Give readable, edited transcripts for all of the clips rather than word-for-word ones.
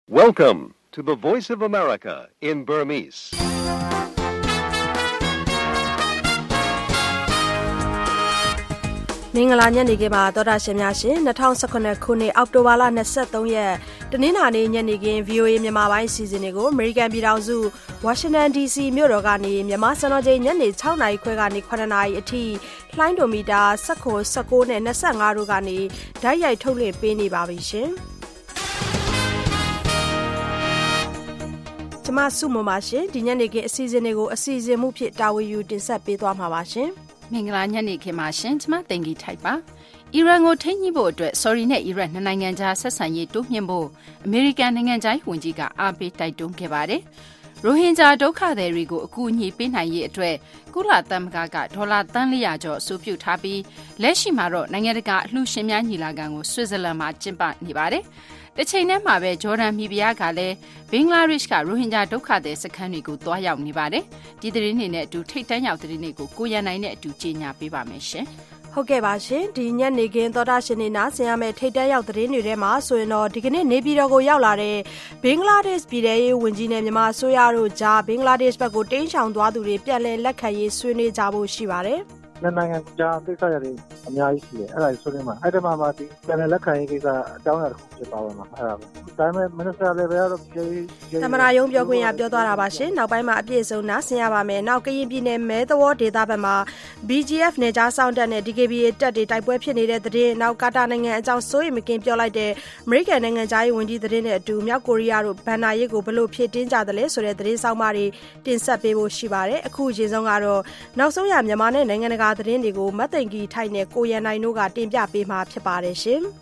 Welcome to the Voice of America in Burmese. ။မင်္ဂလာညနေခင်းပါသောတာရှင်များရှင်2019ခုနှစ်အောက်တိုဘာလ23ရက်တနင်္လာနေ့ညနေခင်း VOA မြန်မာပိုင်းအစီအစဉ်တွေကို American ပြည်ထောင်စု Washington DC မြို့တော်ကနေမြန်မာစံတော်ချိန်ညနေ6နာရီခွဲကနေ9နာရီအထိလှိုင်းဒိုမီတာ19နဲ့25တို့ကနေဓာတ်ရိုက်ထုတ်လွှင့်ပေးနေပါပြီရှင်။ကျမစုမပါရှင်ဒီညနေခင်းအစီအစဉ်တွေကိုအစီအစဉ်မှုဖြစ်တာဝန်ယူတင်ဆက်ပေးသွားမှာပါရှင်။မင်္ဂလာညနေခင်းပါရှင်ကျမတင်ကြီးထိုက်ပါအီရန်ကိုထိန်းညှိဖို့အတွက်ဆော်ဒီနဲ့အီရတ်နှစ်နိုင်ငံကြားဆက်ဆံရေးတိုးမြှင့်ဖို့အမေရိကန်နိုင်ငံသားဝန်ကြီးကအားပေးတိုက်တွန်းခဲ့ပါတယ်ရိုဟင်ဂျာဒုက္ခသည်တွေကိုအကူအညီပေးနိုင်ရေးအတွက်ကုလသမဂ္ဂကဒေါ်လာသန်း400ကျော်အဆိုပြုထားပြီးလက်ရှိမှာတော့နိုင်ငံတကာအလှူရှင်များညီလာခံကိုဆွစ်ဇာလန်မှာကျင်းပနေပါတယ်တစ်ချိန်တည်းမှာပဲဂျော်ဒန်မီဘီယာကလည်းဘင်္ဂလားဒေ့ရှ်ကရိုဟင်ဂျာဒုက္ခသည်စခန်းတွေကိုတွားရောက်နေပါတယ်ဒီသတင်းတွေနဲ့အတူထိတ်တန့်ရောက်သတင်းတွေကိုကိုရန်နိုင်နဲ့အတူကြီးညာပေးပါမယ်ရှင်ဟုတ်ကဲ့ပါရှင်ဒီညနေခင်းသောတာရှင်နေနာဆင်ရမယ့်ထိတ်တန့်ရောက်သတင်းတွေထဲမှာဆိုရင်တော့ဒီကနေ့နေပြည်တော်ကိုရောက်လာတဲ့ဘင်္ဂလားဒေ့ရှ်ပြည်ထောင်စုဝန်ကြီးနဲ့မြန်မာအစိုးရတို့ကြားဘင်္ဂလားဒေ့ရှ်ဘက်ကိုတင်းရှောင်သွားသူတွေပြန်လည်လက်ခံရေးဆွေးနွေးကြဖို့ရှိပါတယ်နိုင်ငံကြားကိစ္စတွေအများကြီးရှိတယ်အဲ့ဒါဆိုရင်မှအဲ့ဒီမှာဒီပြန်လက်ခံရေးကိစ္စအကြောင်းအရာတစ်ခုဖြစ်ပါဝင်မှာအဲ့ဒါပဲဒါပေမဲ့ Minister level ကတော့သမ္မတရုံးပြောခွင့်ရပြောသွားတာပါရှင်နောက်ပိုင်းမှာအပြည့်အစုံနားဆင်ရပါမယ်နောက်ကရင်ပြည်နယ်မဲသဝေါဒေသဘက်မှာ BGF နယ်ကြားစောင့်တပ်နဲ့ DKBA တပ်တွေတိုက်ပွဲဖြစ်နေတဲ့သတင်းနောက်ကာတာနိုင်ငံအကြောင်းစိုးရိမ်မကင်းပြောလိုက်တဲ့ American နိုင်ငံသားရေးဝန်ကြီးသတင်းနဲ့အတူမြောက်ကိုရီးယားတို့ဘန်နာရေးကိုဘလို့ဖြစ်တင်းကြတယ်လဲဆိုတဲ့သတင်းဆောင်မတွေတင်ဆက်ပေးဖို့ရှိပါတယ်အခုအချိန်ဆုံးကတော့နောက်ဆုံးရမြန်မာနဲ့နိုင်ငံတကာသတင်းတွေကိုမတ်သိန်ကြီးထိုက်နဲ့ကိုရန်နိုင်တို့ကတင်ပြပေးမှာဖြစ်ပါတယ်ရှင်။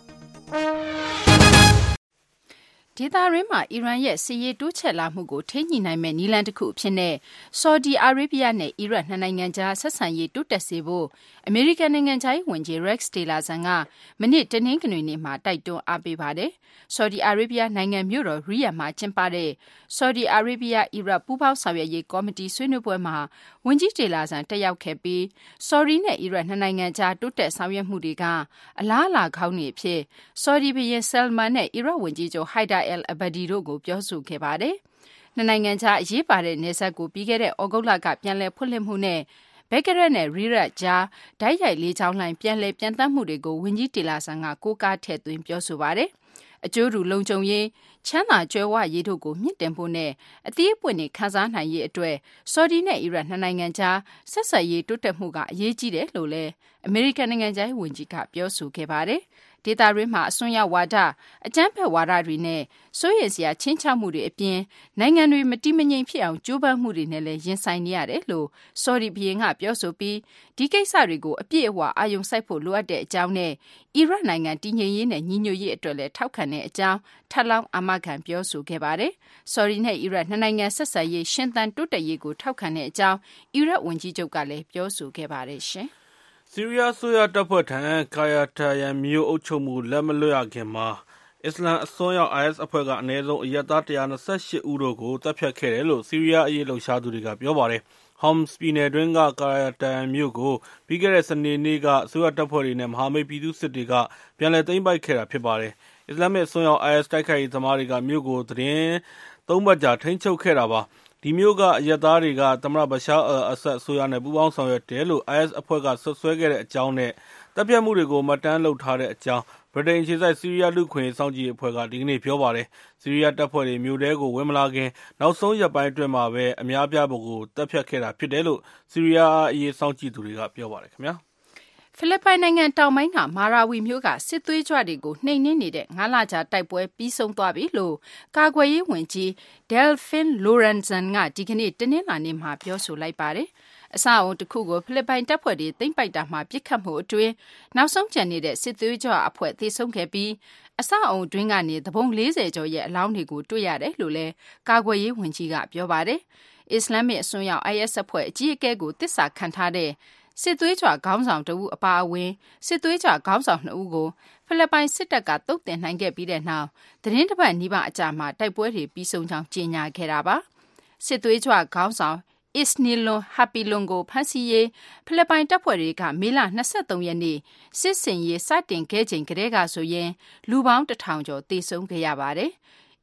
ဒေသရင်းမှာအီရန်ရဲ့စစ်ရေးတိုးချဲ့လာမှုကိုထိန်းညှိနိုင်မဲ့နည်းလမ်းတစ်ခုအဖြစ်နဲ့ဆော်ဒီအာရေဗျနဲ့အီရတ်နှစ်နိုင်ငံကြားဆက်ဆံရေးတိုးတက်စေဖို့အမေရိကန်နိုင်ငံသားဝန်ကြီး Rex Tillerson ကမနေ့တနင်္ဂနွေနေ့မှာတိုက်တွန်းအားပေးပါတယ်။ဆော်ဒီအာရေဗျနိုင်ငံမြို့တော်ရီယာဒ်မှာကျင်းပတဲ့ဆော်ဒီအာရေဗျအီရတ်ပူးပေါင်းဆောင်ရွက်ရေးကော်မတီဆွေးနွေးပွဲမှာဝန်ကြီး Tillerson တက်ရောက်ခဲ့ပြီးဆော်ဒီနဲ့အီရတ်နှစ်နိုင်ငံကြားတိုးတက်ဆောင်ရွက်မှုတွေကအလားအလာကောင်းတွေအဖြစ်ဆော်ဒီဘုရင် Salman နဲ့အီရတ်ဝန်ကြီးချုပ် Haider al-Abadi တို့ကိုပြောဆိုခဲ့ပါတယ်။နှစ်နိုင်ငံကြားအရေးပါတဲ့နယ်စပ်ကိုပြီးခဲ့တဲ့ဩဂုတ်လကပြန်လည်ဖွင့်လှစ်မှုနဲ့ဘဂရက်နဲ့ရီရတ်ကြားဓာတ်ရိုက်လေးချောင်းလိုင်းပြန်လည်ပြန်တမ်းမှုတွေကိုဝန်ကြီးတီလာဆန်ကကိုးကားထည့်သွင်းပြောဆိုပါတယ်။အကျိုးတူလုံခြုံရေးချမ်းသာကြွယ်ဝရေးတို့ကိုမြင့်တင်ဖို့နဲ့အသီးအပွင့်တွေခန်းစားနိုင်ရေးအတွက်ဆော်ဒီနဲ့အီရတ်နှစ်နိုင်ငံကြားဆက်ဆံရေးတိုးတက်မှုကအရေးကြီးတယ်လို့လည်းအမေရိကန်နိုင်ငံသားဝန်ကြီးကပြောဆိုခဲ့ပါတယ်။ဒေသရင်းမှာအစွန်းရောက်ဝါဒအကြမ်းဖက်ဝါဒတွေနဲ့စိုးရိမ်စရာချင်းချောက်မှုတွေအပြင်နိုင်ငံတွေမတည်မငြိမ်ဖြစ်အောင်ကြိုးပမ်းမှုတွေနဲ့လည်းရင်ဆိုင်နေရတယ်လို့ဆော်ဒီဘုရင်ကပြောဆိုပြီးဒီကိစ္စတွေကိုအပြည့်အဝအာရုံစိုက်ဖို့လိုအပ်တဲ့အကြောင်းနဲ့အီရတ်နိုင်ငံတည်ငြိမ်ရေးနဲ့ညီညွတ်ရေးအတွက်လည်းထောက်ခံတဲ့အကြောင်းထပ်လောင်းအာမခံပြောဆိုခဲ့ပါတယ်။ဆော်ဒီနဲ့အီရတ်နှစ်နိုင်ငံဆက်ဆံရေးရှင်သန်တိုးတက်ရေးကိုထောက်ခံတဲ့အကြောင်းအီရတ်ဝန်ကြီးချုပ်ကလည်းပြောဆိုခဲ့ပါတယ်ရှင်။ဆီးရီးယားဆိုရတပ်ဖွဲ့ထံကာယာတာယန်မြို့အုပ်ချုပ်မှုလက်မလွတ်ရခင်မှာအစ္စလမ်အစွန်းရောက် IS အဖွဲ့ကအနည်းဆုံးအရပ်သား128ဦးတို့ကိုတပ်ဖြတ်ခဲ့တယ်လို့ဆီးရီးယားအရေးလှုပ်ရှားသူတွေကပြောပါတယ်။ Homs ပြည်နယ်တွင်းကကာယာတာယန်မြို့ကိုပြီးခဲ့တဲ့စနေနေ့ကအစိုးရတပ်ဖွဲ့တွေနဲ့မဟာမိတ်ပြည်သူ့စစ်တွေကပြန်လည်သိမ်းပိုက်ခဲ့တာဖြစ်ပါတယ်။အစ္စလာမစ်အစွန်းရောက် IS တိုက်ခိုက်ရေးသမားတွေကမြို့ကိုသတင်း3ပတ်ကြာထိန်းချုပ်ခဲ့တာပါ။ဒီမျိုးကအရက်သားတွေကသမ္မတဘရှားအယ်အဆတ်အစိုးရနဲ့ပူးပေါင်းဆောင်ရွက်တယ်လို့ IS အဖွဲ့ကဆွဆွဲခဲ့တဲ့အကြောင်းနဲ့တပ်ဖြတ်မှုတွေကိုမှတ်တမ်းလုပ်ထားတဲ့အကြောင်းဗြိတိန်အခြေစိုက်ဆီးရီးယားလူ့ခွင့်ရေးစောင့်ကြည့်ရေးအဖွဲ့ကဒီကနေ့ပြောပါတယ်။ဆီးရီးယားတပ်ဖွဲ့တွေမြို့ထဲကိုဝင်မလာခင်နောက်ဆုံးရက်ပိုင်းအတွင်းမှာပဲအများပြားကိုတပ်ဖြတ်ခဲ့တာဖြစ်တယ်လို့ဆီးရီးယားအရေးစောင့်ကြည့်သူတွေကပြောပါတယ်ခင်ဗျာ။ဖိလစ်ပိုင်နိုင်ငံတောင်ပိုင်းကမာရာဝီမြို့ကစစ်သွေးကြွတွေကိုနှိမ်နင်းနေတဲ့9လကြာတိုက်ပွဲပြီးဆုံးသွားပြီလို့ကာကွယ်ရေးဝန်ကြီး Delfin Lorenzan ကဒီကနေ့တနင်္လာနေ့မှာပြောဆိုလိုက်ပါတယ်။အဆောက်အုံတစ်ခုကိုဖိလစ်ပိုင်တပ်ဖွဲ့တွေသိမ်းပိုက်တာမှာပြစ်ခတ်မှုအတွင်းနောက်ဆုံးကျန်နေတဲ့စစ်သွေးကြွအဖွဲ့သေဆုံးခဲ့ပြီးအဆောက်အုံတွင်းကနေသဘုံ40ကျော်ရဲ့အလောင်းတွေကိုတွေ့ရတယ်လို့လည်းကာကွယ်ရေးဝန်ကြီးကပြောပါတယ်။အစ္စလာမစ်အစွန်းရောက် IS အဖွဲ့အကြီးအကဲကိုတစ္ဆာခံထားတဲ့စစ်သွေးကြွခေါင်းဆောင်တဦးအပါအဝင်စစ်သွေးကြွခေါင်းဆောင်2ဦးကိုဖိလစ်ပိုင်စစ်တပ်ကတုတ်တင်နိုင်ခဲ့ပြီးတဲ့နောက်သတင်းတစ်ပတ်နီးပါးအကြာမှာတိုက်ပွဲတွေပြီးဆုံးကြောင်းကြေညာခဲ့တာပါစစ်သွေးကြွခေါင်းဆောင် Isnilon Hapilon ကိုဖမ်းဆီးရေးဖိလစ်ပိုင်တပ်ဖွဲ့တွေကမေလ23ရက်နေ့စစ်စင်ရေးစတင်ခဲ့ချိန်ကတည်းကဆိုရင်လူပေါင်း1000ကျော်သေဆုံးခဲ့ရပါတယ်။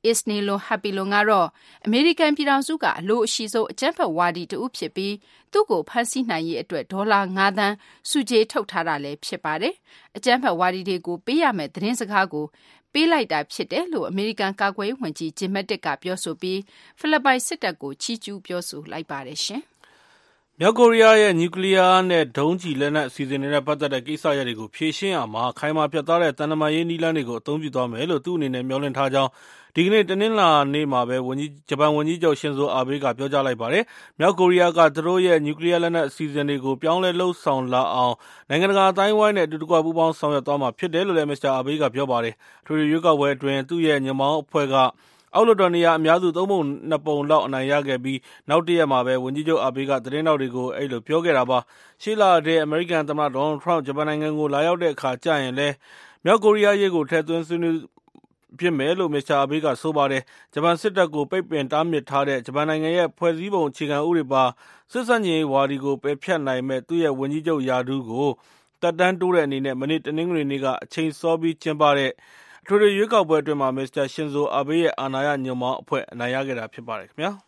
Isney လို Happy လိုကတော့အမေရိကန်ပြည်ထောင်စုကအလိုအရှိဆုံးအကြမ်းဖက်ဝါဒီတဦးဖြစ်ပြီးသူ့ကိုဖမ်းဆီးနိုင်ရေးအတွက်$5 သန်းစုကြေးထုတ်ထားတာလည်းဖြစ်ပါတယ်။အကြမ်းဖက်ဝါဒီတွေကိုပေးရမယ့်သတင်းစကားကိုပေးလိုက်တာဖြစ်တယ်လို့အမေရိကန်ကာကွယ်ရေးဝန်ကြီး Jim Mattis ကပြောဆိုပြီးဖိလစ်ပိုင်စစ်တပ်ကိုချီးကျူးပြောဆိုလိုက်ပါတယ်ရှင်။မြောက်ကိုရီးယားရဲ့နျူကလ িয়ার နဲ့ဒုံးကျည်လက်နက်အစီအစဉ်တွေနဲ့ပတ်သက်တဲ့ကိစ္စရပ်တွေကိုဖြေရှင်းရမှာခိုင်မာပြတ်သားတဲ့တန်တမာရေးနည်းလမ်းတွေကိုအသုံးပြုသွားမယ်လို့သူ့အနေနဲ့မျှော်လင့်ထားကြောင်းဒီကနေ့တနင်္လာနေ့မှာပဲဂျပန်ဝန်ကြီးချုပ်ရှင်ဇိုအာဘေးကပြောကြားလိုက်ပါတယ်။မြောက်ကိုရီးယားကသူတို့ရဲ့နျူကလ িয়ার လက်နက်အစီအစဉ်တွေကိုပြောင်းလဲလှုပ်ဆောင်လာအောင်နိုင်ငံတကာအတိုင်းအဝိုင်းနဲ့အတူတကွပူးပေါင်းဆောင်ရွက်သွားမှာဖြစ်တယ်လို့လည်းမစ္စတာအာဘေးကပြောပါတယ်။ထွေထွေရွေးကောက်ပွဲအတွင်းသူ့ရဲ့ညွန့်ပေါင်းအဖွဲ့ကအောက်လွှတ်တော်နေရာအများစု3 ပုံ 2 ပုံလောက်အနိုင်ရခဲ့ပြီးနောက်တရက်မှာပဲဝန်ကြီးချုပ်အာဘေးကသတင်းတောက်တွေကိုအဲ့လိုပြောခဲ့တာပါ။ရှေ့လတဲ့အမေရိကန်သမ္မတဒေါ်နယ်ထရန့်ဂျပန်နိုင်ငံကိုလာရောက်တဲ့အခါကျရင်လည်းမြောက်ကိုရီးယားရေးကိုထည့်သွင်းဆွေးနွေးဖြစ်မယ်လို့မစ္စတာအာဘေးကဆိုပါတယ်။ဂျပန်စစ်တပ်ကိုပိတ်ပင်တားမြစ်ထားတဲ့ဂျပန်နိုင်ငံရဲ့ဖွဲ့စည်းပုံအခြေခံဥပဒေပါစစ်ဆန့်ကျင်ရေးဝါဒီကိုပယ်ဖျက်နိုင်မဲ့သူ့ရဲ့ဝန်ကြီးချုပ်ရာထူးကိုတက်တန်းတိုးတဲ့အနေနဲ့မနေ့တနင်္ဂနွေနေ့ကအချိန်စောပြီးကျင်းပတဲ့အထွေထွေရွေးကောက်ပွဲအတွင်းမှာမစ္စတာရှင်ဇိုအာဘေးရဲ့အာဏာရညွန့်ပေါင်းအဖွဲ့အနိုင်ရခဲ့တာဖြစ်ပါတယ်ခင်ဗျာ။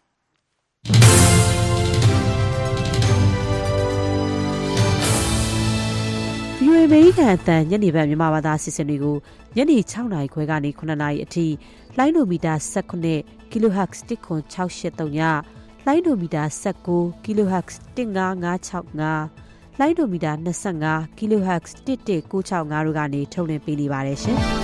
VOA အမေရိကန်အသံညနေပိုင်းမြန်မာဘာသာအစီအစဉ်တွေကိုညနေ6နာရီခွဲကနေ9နာရီအထိလိုင်းဒိုမီတာ19 kHz 10683ညလိုင်းဒိုမီတာ19 kHz 15565လိုင်းဒိုမီတာ25 kHz 11965တို့ကနေထုတ်လွှင့်ပေးနေပါတယ်ရှင်။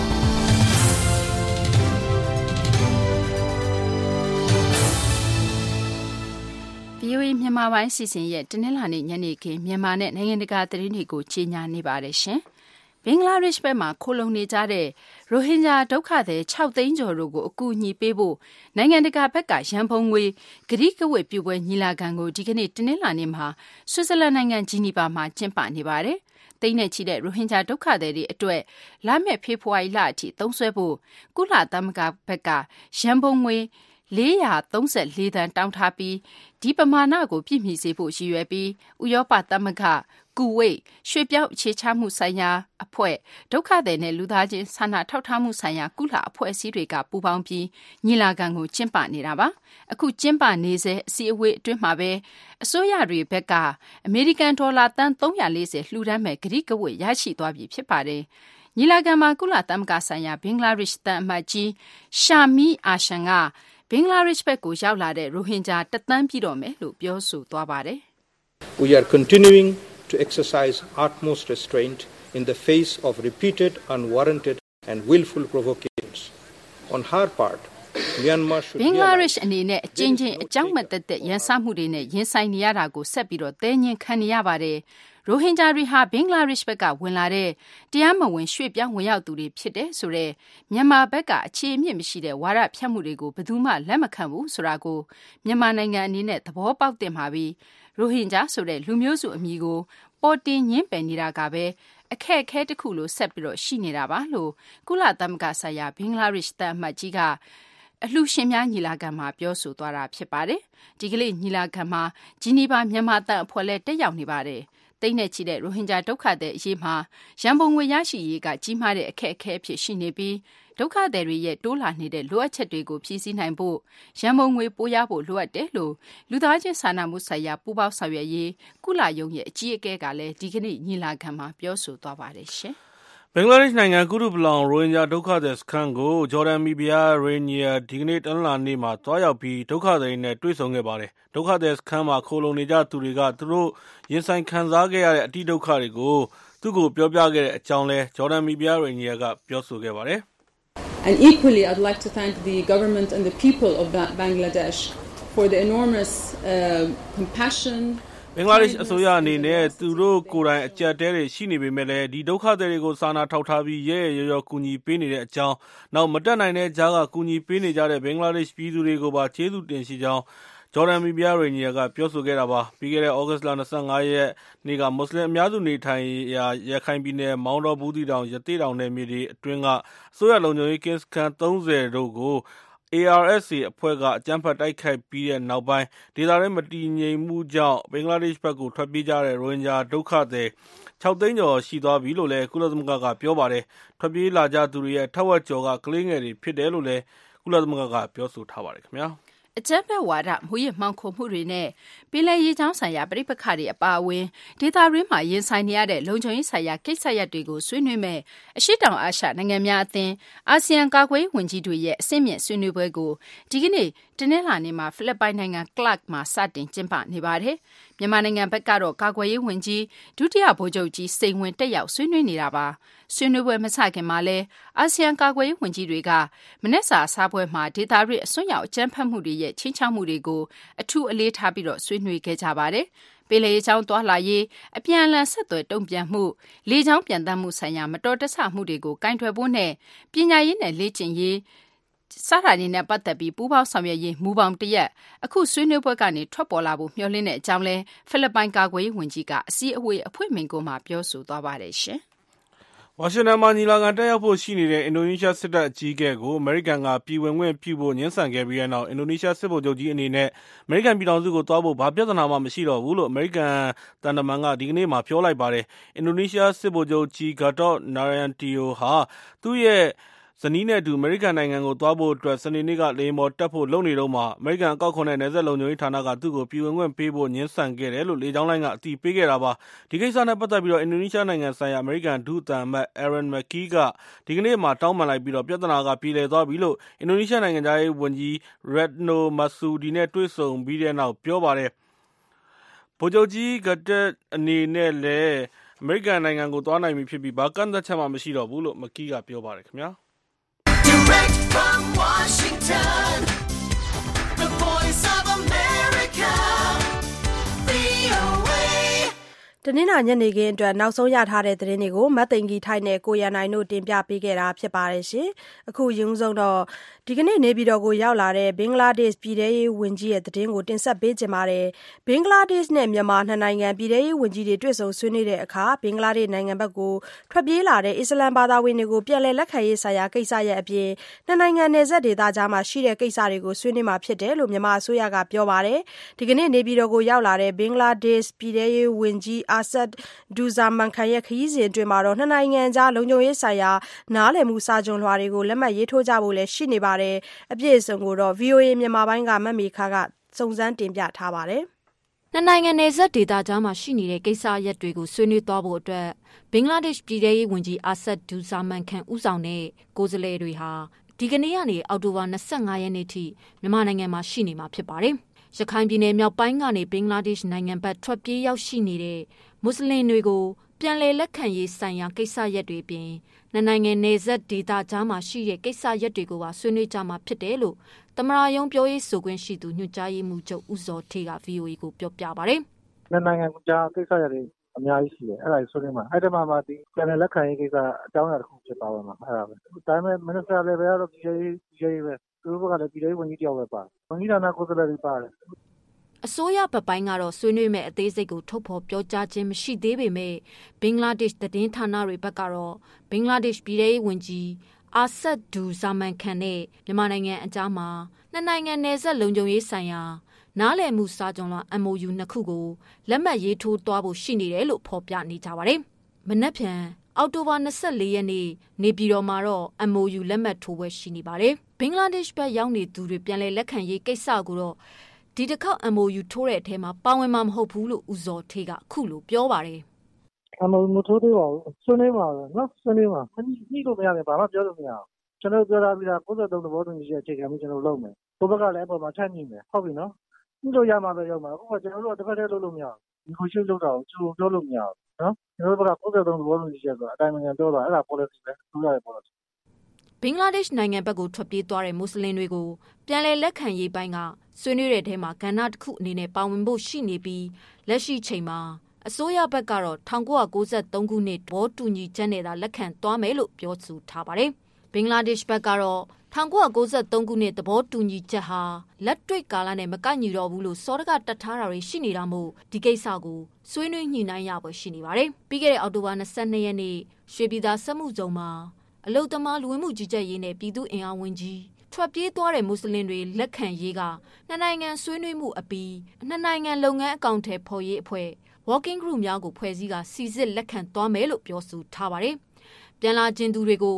VOA မြန်မာပိုင်းစီစဉ်ရဲ့တနင်္လာနေ့ညနေခင်းမြန်မာနဲ့နိုင်ငံတကာသတင်းတွေကိုကြီးညာနေပါတယ်ရှင်။ဘင်္ဂလားဒေ့ရှ်ဘက်မှာခိုလုံနေကြတဲ့ရိုဟင်ဂျာဒုက္ခသည်6 သိန်းကျော်တို့ကိုအကူအညီပေးဖို့နိုင်ငံတကာဘက်ကရန်ပုံငွေကတိကဝတ်ပြုပွဲညီလာခံကိုဒီကနေ့တနင်္လာနေ့မှာဆွစ်ဇာလန်နိုင်ငံဂျီနီဗာမှာကျင်းပနေပါတယ်။သိန်းနဲ့ချီတဲ့ရိုဟင်ဂျာဒုက္ခသည်တွေအတွက်လာမယ့်ဖေဖော်ဝါရီလအထိသုံးစွဲဖို့ကုလသမဂ္ဂဘက်ကရန်ပုံငွေ434 သန်းတောင်းထားပြီးဒီပမာဏကိုပြည့်မီစေဖို့ရည်ရွယ်ပြီးဥရောပသမဂ္ဂကူဝိတ်ရွှေပြောင်းအခြေချမှုဆိုင်ရာအဖွဲ့ဒုက္ခသည်နဲ့လူသားချင်းစာနာထောက်ထားမှုဆိုင်ရာကုလအဖွဲ့အစည်းတွေကပူးပေါင်းပြီးညီလာခံကိုကျင်းပနေတာပါအခုကျင်းပနေစေအစည်းအဝေးအတွင်းမှာပဲအစိုးရတွေဘက်ကအမေရိကန်ဒေါ်လာတန်340လှူဒန်းမဲ့ကတိကဝတ်ရရှိသွားပြီဖြစ်ပါတယ်ညီလာခံမှာကုလသမဂ္ဂဆိုင်ရာဘင်္ဂလားဒေ့ရှ်တန်အမတ်ကြီးရှာမီအာရှန်ကဘင်္ဂလားဒေ့ရှ်ဘက်ကိုရောက်လာတဲ့ရိုဟင်ဂျာ1 သန်းပြည့်တော့မယ်လို့ပြောဆိုသွားပါတယ် We are continuing to exercise utmost restraint in the face of repeated unwarranted and willful provocations on her part Myanmar should ဘင်္ဂလားဒေ့ရှ်အနေနဲ့အချင်းချင်းအကြောင်းမသက်သက်ရန်စမှုတွေနဲ့ရင်ဆိုင်နေရတာကိုဆက်ပြီးတော့တဲညင်ခံနေရပါတယ်ရိုဟင်ဂျာတွေဟာဘင်္ဂလားဒေ့ရှ်ဘက်ကဝင်လာတဲ့တရားမဝင်ရွှေ့ပြောင်းဝင်ရောက်သူတွေဖြစ်တဲ့ဆိုတော့မြန်မာဘက်ကအခြေအမြစ်မရှိတဲ့ဝါဒဖြန့်မှုတွေကိုဘယ်သူမှလက်မခံဘူးဆိုတာကိုမြန်မာနိုင်ငံအနေနဲ့သဘောပေါက်တင်ပါပြီးရိုဟင်ဂျာဆိုတဲ့လူမျိုးစုအမည်ကိုပေါ်တင်ညင်းပယ်နေတာကပဲအခက်အခဲတစ်ခုလို့ဆက်ပြီးတော့ရှိနေတာပါလို့ကုလသမဂ္ဂဆိုင်ရာဘင်္ဂလားဒေ့ရှ်တန်အမတ်ကြီးကအလှူရှင်များညီလာခံမှာပြောဆိုသွားတာဖြစ်ပါတယ်ဒီကနေ့ညီလာခံမှာဂျီနီဗာမြန်မာတန်အဖွဲ့လည်းတက်ရောက်နေပါတယ်သိန်းနဲ့ချီတဲ့ရိုဟင်ဂျာဒုက္ခသည်အရေးမှာရန်ပုံငွေရရှိရေးကကြီးမားတဲ့အခက်အခဲအဖြစ်ရှိနေပြီးဒုက္ခသည်တွေရဲ့တိုးလာနေတဲ့လိုအပ်ချက်တွေကိုဖြည့်ဆည်းနိုင်ဖို့ရန်ပုံငွေပိုရဖို့လိုအပ်တယ်လို့လူသားချင်းစာနာမှုဆိုင်ရာပူးပေါင်းဆောင်ရွက်ရေးကုလရုံးရဲ့အကြီးအကဲကလည်းဒီကနေ့ညီလာခံမှာပြောဆိုသွားပါတယ်ရှင်ဘင်္ဂလားဒေ့ရှ်နိုင်ငံကုတုပလောင်ရိုဟင်ဂျာဒုက္ခသည်စခန်းကိုဂျော်ဒန်မီဘီယာရေနီယာဒီကနေ့တနင်္လာနေ့မှာတွားရောက်ပြီးဒုက္ခသည်တွေနဲ့တွေ့ဆုံခဲ့ပါတယ်ဒုက္ခသည်စခန်းမှာခိုလုံနေကြသူတွေကသူတို့ရင်ဆိုင်ခံစားခဲ့ရတဲ့အတိဒုက္ခတွေကိုသူ့ကိုပြောပြခဲ့တဲ့အကြောင်းလဲဂျော်ဒန်မီဘီယာရေနီယာကပြောဆိုခဲ့ပါတယ် And equally I'd like to thank the government and the people of Bangladesh for the enormous compassion ဘင်္ဂလားဒေ့ရှ်အစိုးရအနေနဲ့သူတို့ကိုယ်တိုင်အကြက်တဲတွေရှိနေပေမဲ့လည်းဒီဒုက္ခသည်တွေကိုစာနာထောက်ထားပြီးရဲရဲရော်ကူညီပေးနေတဲ့အကြောင်းနောက်မတက်နိုင်တဲ့ကြားကကူညီပေးနေကြတဲ့ဘင်္ဂလားဒေ့ရှ်ပြည်သူတွေကိုပါကျေးဇူးတင်ရှိကြောင်းဂျော်ဒန်မီဘီယာရေနီယာကပြောဆိုခဲ့တာပါပြီးခဲ့တဲ့ဩဂတ်စ်လ25ရက်နေ့ကမွတ်စလင်အများစုနေထိုင်ရာရခိုင်ပြည်နယ်မောင်းတော်ဘူးတီတောင်ရသေတောင်နယ်မြေတွေအတွင်းကအစိုးရလုံခြုံရေးကင်းစခန်း30တို့ကိုARSA အဖွဲ့ကအကြမ်းဖက်တိုက်ခိုက်ပြီးတဲ့နောက်ပိုင်းဒေသတွင်းမတည်ငြိမ်မှုကြောင့်ဘင်္ဂလားဒေ့ရှ်ဘက်ကိုထွက်ပြေးကြတဲ့ရိုဟင်ဂျာဒုက္ခသည်6 သိန်းကျော်ရှိသွားပြီလို့လည်းကုလသမဂ္ဂကပြောပါတယ်ထွက်ပြေးလာကြသူတွေရဲ့ထက်ဝက်ကျော်ကကလေးငယ်တွေဖြစ်တယ်လို့လည်းကုလသမဂ္ဂကပြောဆိုထားပါတယ်ခင်ဗျာအကြမ်းဖက်ဝါဒမူရစ်မှောင်ခိုမှုတွေနဲ့ပြည်내ရေးချောင်းဆိုင်ရာပဋိပက္ခတွေအပါအဝင်ဒေသတွင်းမှာရင်ဆိုင်နေရတဲ့လုံခြုံရေးဆိုင်ရာကိစ္စရပ်တွေကိုဆွေးနွေးမဲ့အရှေ့တောင်အာရှနိုင်ငံများအသင်းအာဆီယံကာကွယ်ရေးဝန်ကြီးတွေရဲ့အဆင့်မြင့်ဆွေးနွေးပွဲကိုဒီကနေ့တနင်္လာနေ့မှာဖိလစ်ပိုင်နိုင်ငံကလပ်မှာစတင်ကျင်းပနေပါတယ်။မြန်မာနိုင်ငံဘက်ကတော့ကာကွယ်ရေးဝန်ကြီးဒုတိယဗိုလ်ချုပ်ကြီးစိန်ဝင်းတက်ရောက်ဆွေးနွေးနေတာပါ။ဆွေးနွေးပွဲမစခင်မှာလဲအာဆီယံကာကွယ်ရေးဝန်ကြီးတွေကမနက်စာစားပွဲမှာဒေသတွင်းအစွန်းရောက်အကြမ်းဖက်မှုတွေရဲ့ချင်းချောက်မှုတွေကိုအထူးအလေးထားပြီးတော့ဆွေးနွေးခဲ့ကြပါတယ်။ပင်လယ်ချောင်းသွားလာရေးအပြန်အလှန်ဆက်သွယ်တုံ့ပြန်မှုလေကြောင်းပြန်တမ်းမှုဆိုင်ရာမတော်တဆမှုတွေကိုကင်တွယ်ဖို့နဲ့ပညာရေးနဲ့လေ့ကျင့်ရေးစတာတွေနဲ့ပတ်သက်ပြီးပူးပေါင်းဆောင်ရွက်ရေးမူပေါင်းတရက်အခုဆွေးနွေးပွဲကနေထွက်ပေါ်လာဖို့မျှော်လင့်တဲ့အကြောင်းလဲဖိလစ်ပိုင်ကာကွယ်ရေးဝန်ကြီးကအစည်းအဝေးအဖွင့်မိန့်ခွန်းမှာပြောဆိုသွားပါတယ်ရှင်ဝါရှင်တန်မှာညီလာခံတက်ရောက်ဖို့ရှိနေတဲ့အင်ဒိုနီးရှားစစ်တပ်အကြီးအကဲကိုအမေရိကန်ကပြည်ဝင်ခွင့်ပြုဖို့ညှင်းဆန်ခဲ့ပြီးတဲ့နောက်အင်ဒိုနီးရှားစစ်ဗိုလ်ချုပ်ကြီးအနေနဲ့အမေရိကန်ပြည်ထောင်စုကိုသွားဖို့ဘာပြဿနာမှမရှိတော့ဘူးလို့အမေရိကန်တန်တမန်ကဒီကနေ့မှပြောလိုက်ပါတယ်။အင်ဒိုနီးရှားစစ်ဗိုလ်ချုပ်ကြီးဂါတော့နာရန်တီယိုဟာသူ့ရဲ့ဇနီးနဲ့အတူအမေရိကန်နိုင်ငံကိုသွားဖို့အတွက်စနေနေ့ကလေယာဉ်ပေါ်တက်ဖို့လုပ်နေတော့မှအမေရိကန်အကောက်ခွန်နဲ့နယ်စပ်လုံခြုံရေးဌာနကသူ့ကိုပြည်ဝင်ခွင့်ပေးဖို့ညှင်းဆန်ခဲ့တယ်လို့လေကြောင်းလိုင်းကအတည်ပြုခဲ့တာပါဒီကိစ္စနဲ့ပတ်သက်ပြီးတော့အင်ဒိုနီးရှားနိုင်ငံဆိုင်ရာအမေရိကန်ဒုသံအမတ် Aaron McKee ကဒီကနေ့မှတောင်းပန်လိုက်ပြီးတော့ပြဿနာကပြည်လည်သွားပြီလို့အင်ဒိုနီးရှားနိုင်ငံသားရေးဝန်ကြီး Retno Marsudi နဲ့တွေ့ဆုံပြီးတဲ့နောက်ပြောပါတယ်ဗိုလ်ချုပ်ကြီးဂတက်အနေနဲ့လည်းအမေရိကန်နိုင်ငံကိုသွားနိုင်ပြီဖြစ်ပြီးဘာကန့်သက်ချက်မှမရှိတော့ဘူးလို့ McKee ကပြောပါတယ်ခင်ဗျာ Direct from Washington, the voice of America, VOA. တနင်္လာညနေခင်းအတွက်နောက်ဆုံးရထားတဲ့သတင်းတွေကိုမတ်သိင်ကြီးထိုက်နဲ့ကိုရန်နိုင်တို့တင်ပြပေးခဲ့တာဖြစ်ပါတယ်ရှင်။အခုရုံဆုံးတော့ဒီကနေ့နေပြည်တော်ကိုရောက်လာတဲ့ဘင်္ဂလားဒေ့ရှ်ပြည်ထရေးဝန်ကြီးရဲ့သတင်းကိုတင်ဆက်ပေးကြပါမယ်။ဘင်္ဂလားဒေ့ရှ်နဲ့မြန်မာနှစ်နိုင်ငံပြည်ထရေးဝန်ကြီးတွေတွေ့ဆုံဆွေးနွေးတဲ့အခါဘင်္ဂလားဒေ့ရှ်နိုင်ငံဘက်ကိုထွက်ပြေးလာတဲ့အစ္စလမ်ဘာသာဝင်တွေကိုပြန်လည်လက်ခံရေးဆိုင်ရာကိစ္စရဲ့အပြင်နှစ်နိုင်ငံနယ်စပ်ဒေသကြားမှာရှိတဲ့ကိစ္စတွေကိုဆွေးနွေးမှာဖြစ်တယ်လို့မြန်မာအစိုးရကပြောပါတယ်။ဒီကနေ့နေပြည်တော်ကိုရောက်လာတဲ့ဘင်္ဂလားဒေ့ရှ်ပြည်ထရေးဝန်ကြီးအာဆတ်ဒူဇာမန်ခန်ရဲ့ခရီးစဉ်အတွင်းမှာတော့နှစ်နိုင်ငံကြားလုံခြုံရေးဆိုင်ရာနားလည်မှုစာချုပ်လွှာတွေကိုလက်မှတ်ရေးထိုးကြဖို့လည်းရှိနေပါတယ်။အပြည့်အစုံကိုတော့ VOA မြန်မာပိုင်းကမတ်မီခါကစုံစမ်းတင်ပြထားပါတယ်။နှစ်နိုင်ငံနယ်စပ်ဒေသကြားမှာရှိနေတဲ့ကိစ္စရပ်တွေကိုဆွေးနွေးသွားဖို့အတွက်ဘင်္ဂလားဒေ့ရှ်ပြည်ထရေးဝန်ကြီးအာဆတ်ဒူဇာမန်ခန်ဦးဆောင်တဲ့ကိုယ်စားလှယ်တွေဟာဒီကနေ့ကနေအောက်တိုဘာ25ရက်နေ့ထိမြန်မာနိုင်ငံမှာရှိနေမှာဖြစ်ပါတယ်။ရခိုင်ပြည်နယ်မြောက်ပိုင်းကနေဘင်္ဂလားဒေ့ရှ်နိုင်ငံဘက်ထွက်ပြေးရောက်ရှိနေတဲ့မွတ်စလင်တွေကိုပြန်လည်လက်ခံရေးဆိုင်ရာကိစ္စရပ်တွေပြင်နှစ်နိုင်ငံနယ်စပ်ဒေသကြားမှာရှိတဲ့ကိစ္စရပ်တွေကိုပါဆွေးနွေးကြမှာဖြစ်တယ်လို့သမ္မတရုံးပြောရေးဆိုခွင့်ရှိသူညွှန်ကြားရေးမှူးချုပ်ဦးစောထေးက VOA ကိုပြောပြပါတယ်။နှစ်နိုင်ငံကြားကိစ္စရပ်တွေအများကြီးရှိတယ်အဲ့ဒါဆွေးနွေးမှာအဲ့ဒီမှာဒီပြန်လည်လက်ခံရေးကိစ္စအကြောင်းအရာတစ်ခုဖြစ်ပါဝင်မှာအဲ့ဒါပဲဒါပေမဲ့ Minister level ကတော့ပြည်ရေးပဲသူတို့ကလည်းပြည်ရေးဝန်ကြီးတယောက်ပဲပါဝန်ကြီးဌာနကိုယ်စားလှယ်တွေပါတယ်အစိုးရဘက်ပိုင်းကတော့ဆွေးနွေးမဲ့အသေးစိတ်ကိုထုတ်ဖော်ပြောကြားခြင်းမရှိသေးပေမဲ့ဘင်္ဂလားဒေ့ရှ်သတင်းဌာနတွေဘက်ကတော့ဘင်္ဂလားဒေ့ရှ်ပြည်ထောင်စုဝန်ကြီးအာဆတ်ဒူဇာမန်ခန်နဲ့မြန်မာနိုင်ငံအကြားမှာနှစ်နိုင်ငံနယ်စပ်လုံခြုံရေးဆိုင်ရာနားလည်မှုစာချုပ်လွှာ MOU နှစ်ခုကိုလက်မှတ်ရေးထိုးသွားဖို့ရှိနေတယ်လို့ဖော်ပြနေကြပါတယ်။မနက်ဖြန်အောက်တိုဘာ24ရက်နေ့နေပြည်တော်မှာတော့ MOU လက်မှတ်ထိုးပွဲရှိနေပါတယ်။ဘင်္ဂလားဒေ့ရှ်ဘက်ရောက်နေသူတွေပြန်လည်လက်ခံရေးကိစ္စကိုတော့ဒီတစ်ခေါက် MOU ထိုးတဲ့အထဲမှာပါဝင်မှာမဟုတ်ဘူးလို့ဦးစောထေးကအခုလိုပြောပါတယ်။ MOU မထိုးသေးပါဘူး။ဆွေးနွေးပါပဲနော်ဆွေးနွေးပါ။ညှိလို့မရရင်ဘာမှပြောလို့မရဘူး။ကျွန်တော်ပြောတာပြီးတာ93သဘောတူညီချက်အခြေခံပြီးကျွန်တော်လုပ်မယ်။ဘုဘကလည်းအပေါ်မှာထပ်ညှိမယ်။ဟုတ်ပြီနော်။ညှိလို့ရမှာပဲရောက်မှာ။အခုကကျွန်တော်တို့တစ်ဖက်တည်းလုပ်လို့မရဘူး။ဒီကိုရှင်းလုပ်တာကိုကျိုးပြောလို့မရဘူးနော်။ကျွန်တော်တို့က93သဘောတူညီချက်ဆိုတာအတိုင်းအမြင်ပြောတာအဲ့ဒါ policy ပဲ။ထိုးရတဲ့ policy ဘင်္ဂလားဒေ့ရှ်နိုင်ငံဘက်ကိုထွက်ပြေးသွားတဲ့မွတ်စလင်တွေကိုပြန်လည်လက်ခံရေးပိုင်းကဆွေးနွေးတဲ့ထဲမှာကဏ္ဍတစ်ခုအနေနဲ့ပါဝင်ဖို့ရှိနေပြီးလက်ရှိချိန်မှာအစိုးရဘက်ကတော့1993ခုနှစ်သဘောတူညီချက်နဲ့သာလက်ခံသွားမယ်လို့ပြောဆိုထားပါတယ်။ဘင်္ဂလားဒေ့ရှ်ဘက်ကတော့1993ခုနှစ်သဘောတူညီချက်ဟာလက်တွေ့ကာလနဲ့မကိုက်ညီတော့ဘူးလို့စောဒကတက်ထားတာတွေရှိနေတာမို့ဒီကိစ္စကိုဆွေးနွေးညှိနှိုင်းရဖို့ရှိနေပါတယ်။ပြီးခဲ့တဲ့အောက်တိုဘာ22ရက်နေ့ရွှေပြည်သာစက်မှုဇုံမှာအလုသမားလူဝင်မှုကြီးကြပ်ရေးနဲ့ပြည်သူ့အင်အားဝန်ကြီးထွက်ပြေးသွားတဲ့မွတ်စလင်တွေလက်ခံရေးကနှစ်နိုင်ငံဆွေးနွေးမှုအပြီးနှစ်နိုင်ငံလုပ်ငန်းအကောင့်ထဲပေါ်ရေးအဖွဲ့ Working Group များကိုဖွဲ့စည်းကစီစစ်လက်ခံသွားမယ်လို့ပြောဆိုထားပါတယ်။ပြန်လာခြင်းသူတွေကို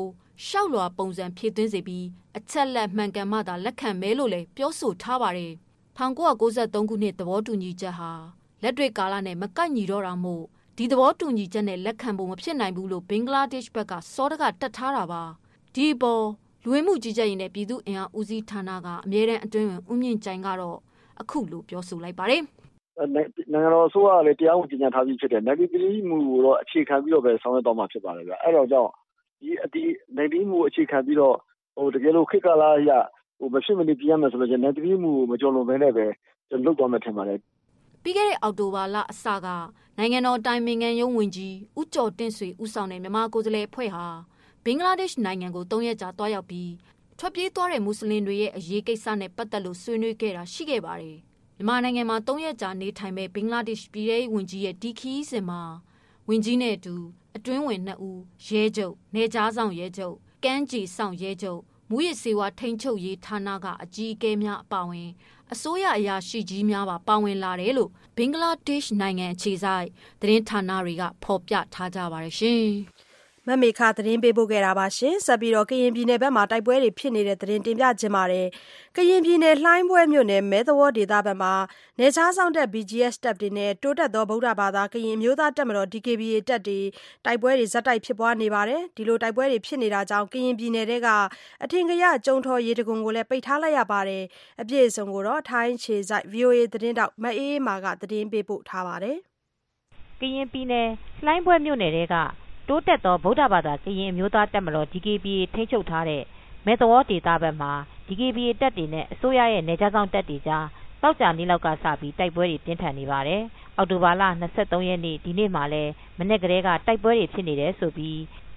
ရှောက်လွှာပုံစံဖြည့်သွင်းစေပြီးအချက်လက်မှန်ကန်မှသာလက်ခံမယ်လို့လည်းပြောဆိုထားပါတယ်။1993ခုနှစ်သဘောတူညီချက်ဟာလက်တွေ့ကာလနဲ့မကိုက်ညီတော့တာမို့ဒီသဘောတူညီချက်နဲ့လက်ခံဖို့မဖြစ်နိုင်ဘူးလို့ဘင်္ဂလားဒေ့ရှ်ဘက်ကစောတကတက်ထားတာပါ။ဒီပေါ်လူဝင်မှုကြီးကြပ်ရေးနဲ့ပြည်သူ့အင်အားဦးစီးဌာနကအမြဲတမ်းအတွင်းဝင်ဦးမြင့်ကြိုင်ကတော့အခုလိုပြောဆိုလိုက်ပါတယ်။နိုင်ငံတော်အစိုးရကလည်းတရားဝင်ကြေညာထားပြီးဖြစ်တဲ့ 93 မူကိုတော့အခြေခံပြီးတော့ပဲဆောင်ရွက်သွားမှာဖြစ်ပါတယ်ဗျ။အဲ့တော့ကြောင့်ဒီ93 မူအခြေခံပြီးတော့တကယ်လို့ခေတ်ကာလအရမဖြစ်မနေပြရမယ်ဆိုလို့93 မူကိုမကျော်လွန်ဘဲနဲ့ပဲလုပ်သွားမယ်ထင်ပါတယ်။ပြီးခဲ့တဲ့အောက်တိုဘာလအစကနိုင်ငံတော်တိုင်ပင်ခံရုံးဝန်ကြီးဦးကျော်တင့်ဆွေဦးဆောင်တဲ့မြန်မာကိုယ်စားလှယ်အဖွဲ့ဟာဘင်္ဂလားဒေ့ရှ်နိုင်ငံကို3ရက်ကြာတွားရောက်ပြီးထွက်ပြေးသွားတဲ့မွတ်စလင်တွေရဲ့အရေးကိစ္စနဲ့ပတ်သက်လို့ဆွေးနွေးခဲ့တာရှိခဲ့ပါတယ်။မြန်မာနိုင်ငံမှာ3ရက်ကြာနေထိုင်မဲ့ဘင်္ဂလားဒေ့ရှ်ပြည်ထောင်စုဝန်ကြီးရဲ့ဒီခီးစဉ်မှာဝန်ကြီးနဲ့အတူအတွင်းဝင်2ဦးရဲချုပ်နေကြားဆောင်ရဲချုပ်ကမ်းခြေဆောင်ရဲချုပ်မူရစ်စေဝါထိန်းချုပ်ရေးဌာနကအကြီးအကဲများအပါအဝင်အစိုးရအရာရှိကြီးများပါဝင်လာတယ်လို့ဘင်္ဂလားဒေ့ရှ်နိုင်ငံအခြေစိုက်သတင်းဌာနတွေကဖော်ပြထားကြပါတယ်ရှင်။မမေခသတင်းပေးပို့ခဲ့တာပါရှင်။ဆက်ပြီးတော့ကရင်ပြည်နယ်ဘက်မှာတိုက်ပွဲတွေဖြစ်နေတဲ့သတင်းတင်ပြခြင်းပါတယ်။ကရင်ပြည်နယ်လှိုင်းဘွဲမြို့နယ်မဲသဝေါဒေသဘက်မှာနေချားဆောင်တဲ့ BGS တပ်တွေနဲ့တိုးတက်သောဗုဒ္ဓဘာသာကရင်မျိုးသားတပ်မတော် DKBA တပ်တွေတိုက်ပွဲတွေဇက်တိုက်ဖြစ်ပွားနေပါတယ်။ဒီလိုတိုက်ပွဲတွေဖြစ်နေတာကြောင့်ကရင်ပြည်နယ်ကအထင်ကရကျုံထော်ရေတကုံကိုလည်းပိတ်ထားလိုက်ရပါတယ်။အပြည့်အစုံကိုတော့ထိုင်းခြေစိုက် VOA သတင်းတောက်မအေးမာကသတင်းပေးပို့ထားပါတယ်။ကရင်ပြည်နယ်လှိုင်းဘွဲမြို့နယ်ကတိုးတက်သောဗုဒ္ဓဘာသာကရင်အမျိုးသားတပ်မတော် DKBA ထိန်းချုပ်ထားတဲ့မဲသဝေါဒေသဘက်မှာ DKBA တပ်တွေနဲ့အစိုးရရဲ့နယ်ခြားစောင့်တပ်တွေကြားတောက်ကြနေ့လောက်ကစပြီးတိုက်ပွဲတွေပြင်းထန်နေပါတယ်။အောက်တိုဘာလ 23 ရက်နေ့ဒီနေ့မှာလည်းမနေ့ကတည်းကတိုက်ပွဲတွေဖြစ်နေတယ်ဆိုပြီး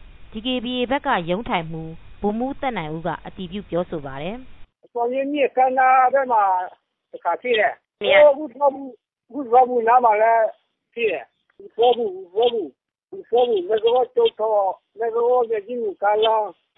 DKBA ဘက်ကရုံးထိုင်မှုဗိုလ်မှူးသက်နိုင်ဦးကအတည်ပြုပြောဆိုပါတယ်။စော်ရင်းမြစ်ကမ်းနားဘက်မှာတစ်ခါဖြစ်တယ်။အခုတော့ဘူးနားမှာလည်းဖြစ်တယ်။ဘောဘူး那个就说那个我已经干了，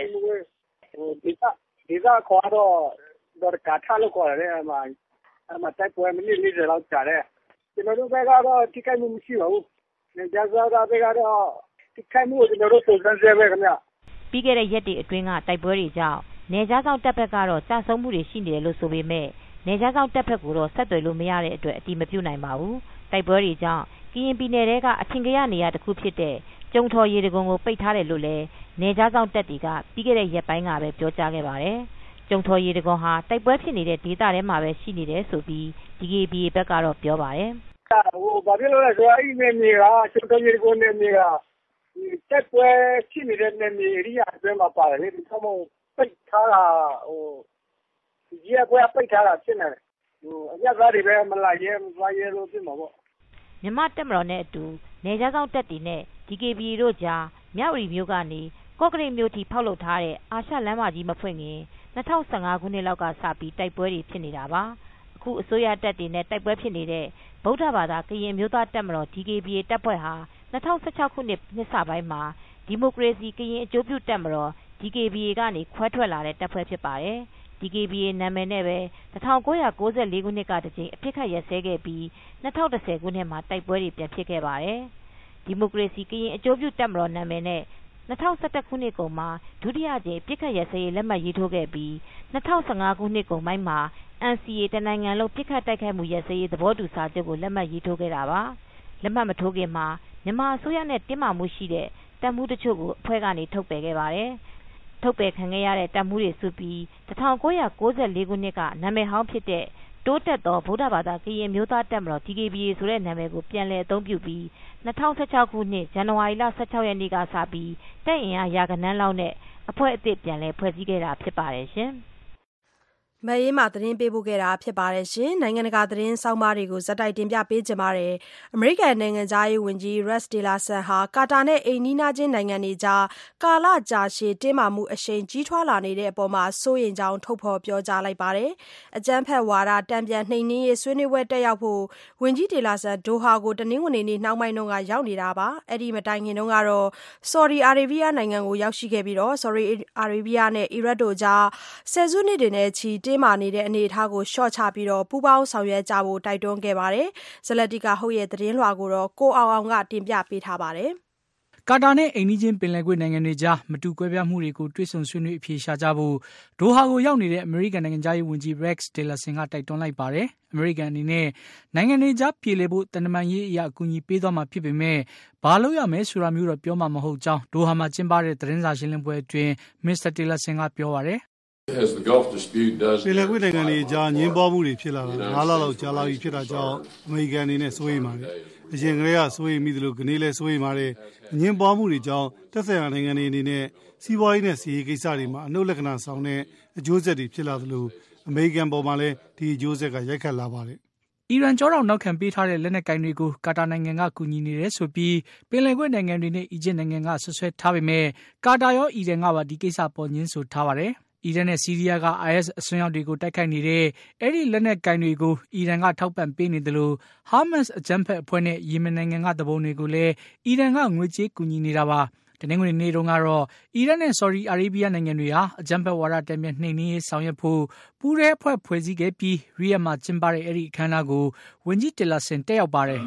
ဒီကခေါ်တော့ကာထားလို့ခေါ်ရတယ်အမတိုက်ပွဲမိနစ်40လောက်ကြာတယ်ကျွန်တော်တို့ဘက်ကတော့ထိခိုက်မှုမရှိပါဘူးနေကြစားတာဘက်ကတော့ထိခိုက်မှုကျွန်တော်တို့ပုံစံဆဲပဲခင်ဗျပြီးခဲ့တဲ့ရက်တွေအတွင်းကတိုက်ပွဲတွေကြောင့်နေကြဆောင်တပ်ဘက်ကတော့ကြာဆုံးမှုတွေရှိနေတယ်လို့ဆိုပေမဲ့နေကြဆောင်တပ်ဘက်ကတော့ဆက်သွယ်လို့မရတဲ့အတွက်အတိမပြုနိုင်ပါဘူးတိုက်ပွဲတွေကြောင့်ကရင်ပြည်နယ်ထဲကအထင်ကရနေရာတစ်ခုဖြစ်တဲ့ကျုံထော်ရေတကုံကိုပိတ်ထားတယ်လို့လည်းနေကြားဆောင်တပ်တွေကပြီးခဲ့တဲ့ရက်ပိုင်းကပဲပြောကြားခဲ့ပါတယ်။ကျုံထော်ရေတကုံဟာတိုက်ပွဲဖြစ်နေတဲ့ဒေသထဲမှာပဲရှိနေတယ်ဆိုပြီး DKBA ဘက်ကတော့ပြောပါတယ်။ဘာဖြစ်လို့လဲဆိုတော့အဲ့ဒီနေရာကျုံထော်ရေတကုံနဲ့နေရာတိုက်ပွဲဖြစ်နေတဲ့နေရာအတွင်းမှာပါတယ်လေဒီကမှပိတ်ထားတာဒီရက်ပွဲပိတ်ထားတာဖြစ်နေတယ်။အရက်သားတွေပဲမလာရဲလို့ဖြစ်မှာပေါ့။မြန်မာတပ်မတော်နဲ့အတူနေကြားဆောင်တပ်တွေနဲ့DKBA တို့ကြားမြဝတီမြို့ကနေကော့ကရိတ်မြို့ထိဖောက်လုပ်ထားတဲ့အာရှလမ်းမကြီးမဖွင့်ခင်2015ခုနှစ်လောက်ကစပြီးတိုက်ပွဲတွေဖြစ်နေတာပါအခုအစိုးရတပ်တွေနဲ့တိုက်ပွဲဖြစ်နေတဲ့ဗုဒ္ဓဘာသာကရင်မျိုးသားတပ်မတော် DKBA တပ်ဖွဲ့ဟာ2016ခုနှစ်နှစ်စပိုင်းမှာဒီမိုကရေစီကရင်အကျိုးပြုတပ်မတော် DKBA ကနေခွဲထွက်လာတဲ့တပ်ဖွဲ့ဖြစ်ပါတယ်DKBA နာမည်နဲ့ပဲ1994ခုနှစ်ကတကြိမ်အဖြစ်ခတ်ရစဲခဲ့ပြီး2010ခုနှစ်မှာတိုက်ပွဲတွေပြန်ဖြစ်ခဲ့ပါတယ်ဒီမိုကရေစီကရင်အကျိုးပြုတပ်မတော်နာမည်နဲ့2011ခုနှစ်ကုန်မှာဒုတိယကြိမ်ပြစ်ခတ်ရစဲရေးလက်မှတ်ရေးထိုးခဲ့ပြီး2015ခုနှစ်ကုန်ပိုင်းမှာ NCA တနိုင်ငံလုံးပြစ်ခတ်တိုက်ခိုက်မှုရစဲရေးသဘောတူစာချုပ်ကိုလက်မှတ်ရေးထိုးခဲ့တာပါလက်မှတ်မထိုးခင်မှာမြန်မာအစိုးရနဲ့တင်းမာမှုရှိတဲ့တပ်မှုတချို့ကိုအဖွဲ့ကနေထုတ်ပယ်ခဲ့ပါတယ်ထုတ်ပယ်ခံခဲ့ရတဲ့တပ်မှုတွေစုပြီး1994ခုနှစ်ကနာမည်ဟောင်းဖြစ်တဲ့တိုးတက်သောဗုဒ္ဓဘာသာကရင်မျိုးသားတပ်မတော် DKBA ဆိုတဲ့နာမည်ကိုပြန်လည်အသုံးပြုပြီး2016ခုနှစ်ဇန်နဝါရီလ16ရက်နေ့ကစပြီးတပ်အင်အားရာဂဏန်းလောက်နဲ့အဖွဲ့အသစ်ပြန်လည်ဖွဲ့စည်းခဲ့တာဖြစ်ပါတယ်ရှင်။မအေးမာသတင်းပေးပို့ခဲ့တာဖြစ်ပါတယ်ရှင်။နိုင်ငံတကာသတင်းဆောင်းပါးတွေကိုဇက်တိုက်တင်ပြပေးကြပါမယ်။အမေရိကန်နိုင်ငံသားရေးဝန်ကြီး Rex Tillerson ဟာကာတာနဲ့အိမ်နီးနားချင်းနိုင်ငံတွေကြားကာလကြာရှည်တင်းမာမှုအရှိန်ကြီးထွားလာနေတဲ့အပေါ်မှာစိုးရိမ်ကြောင်းထုတ်ဖော်ပြောကြားလိုက်ပါတယ်။အကြမ်းဖက်ဝါဒတံပြန်နှိမ်နင်းရေးဆွေးနွေးပွဲတက်ရောက်ဖို့ဝန်ကြီး Tillerson ဒိုဟာကိုတနင်္ဂနွေနေ့နှောင်းပိုင်းကရောက်နေတာပါ။အဲ့ဒီမတိုင်ခင်တုန်းကတော့ Saudi Arabia နိုင်ငံကိုရောက်ရှိခဲ့ပြီးတော့ Saudi Arabia နဲ့ Iraq တို့ကြားဆယ်စုနှစ်တွေနဲ့ချီတင်းမာနေတဲ့အနေအထားကိုရှော့ချပြီးပူးပေါင်းဆောင်ရွက်ကြဖို့တိုက်တွန်းခဲ့ပါတယ်။ဇလတိကဟုတ်ရဲ့သတင်းလွှာကိုတော့ကိုအောင်အောင်ကတင်ပြပေးထားပါတယ်ကကာတာနဲ့အိမ်နီးချင်းပင်လယ်ကွေ့နိုင်ငံတွေကြားမတူကွဲပြားမှုတွေကိုတွေ့ဆုံဆွေးနွေးအဖြေရှာကြဖို့ဒိုဟာကိုရောက်နေတဲ့အမေရိကန်နိုင်ငံသားရေးဝန်ကြီး Rex Tillerson ကတိုက်တွန်းလိုက်ပါတယ်။အမေရိကန်အနေနဲ့နိုင်ငံတွေကြားပြေလည်ဖို့တန်တမာရေးအရာအကူအညီပေးသွားမှာဖြစ်ပေမဲ့ဘာလို့ရမယ်ဆိုတာမျိုးတော့ပြောမှာမဟုတ်ကြောင်းဒိုဟာမှာကျင်းပတဲ့သတင်းစာရှင်းလင်းပွဲအတွင်း Mr. Tillerson ကပြောပါတယ်ပင်လယ်ကွေ့နိုင်ငံတွေကြားညှင်းပန်းမှုတွေဖြစ်လာတာ9လလောက်ကြာလာပြီဖြစ်တာကြောင့်အမေရိကန်အနေနဲ့စိုးရိမ်ပါတယ်။အရင်ကတည်းကစိုးရိမ်မိသလိုကနေလည်းစိုးရိမ်ပါတယ်။ညှင်းပန်းမှုတွေကြောင့်သက်ဆိုင်ရာနိုင်ငံတွေအနေနဲ့စီးပွားရေးနဲ့စီးရေးကိစ္စတွေမှာအနှုတ်လက္ခဏာဆောင်တဲ့အကျိုးဆက်တွေဖြစ်လာသလိုအမေရိကန်ပေါ်မှာလည်းဒီအကျိုးဆက်ကရိုက်ခတ်လာပါတယ်။အီရန်ကြောတောင်နောက်ခံပေးထားတဲ့လက်နက်ကိုင်တွေကိုကာတာနိုင်ငံကကူညီနေတယ်ဆိုပြီးပင်လယ်ကွေ့နိုင်ငံတွေနဲ့အီဂျစ်နိုင်ငံကဆွဆွဲထားပေမဲ့ကာတာရောအီရန်ကပါဒီကိစ္စပေါ်ညင်းဆိုထားပါတယ်။အီရန်နဲ့ဆီးရီးယားက IS အစွန်းရောက်တွေကိုတိုက်ခိုက်နေတဲ့အဲ့ဒီလက်နက်ကိုင်တွေကိုအီရန်ကထောက်ပံ့ပေးနေတယ်လို့ဟာမတ်စ်အကြမ်းဖက်အဖွဲ့နဲ့ယီမင်နိုင်ငံကတပုံတွေကိုလည်းအီရန်ကငွေကြေးကူညီနေတာပါတနင်္ဂနွေနေ့တုန်းကတော့အီရန်နဲ့ဆော်ဒီအာရေဗျနိုင်ငံတွေဟာအကြမ်းဖက်ဝါဒတမ်းမြနှိမ်နင်းရေးဆောင်ရွက်ဖို့ပူးရဲအဖွဲ့ဖွဲ့စည်းခဲ့ပြီးရီယက်မှာကျင်းပတဲ့အဲ့ဒီအခမ်းအနားကိုဝန်ကြီးတယ်လာဆင်တက်ရောက်ပါတယ်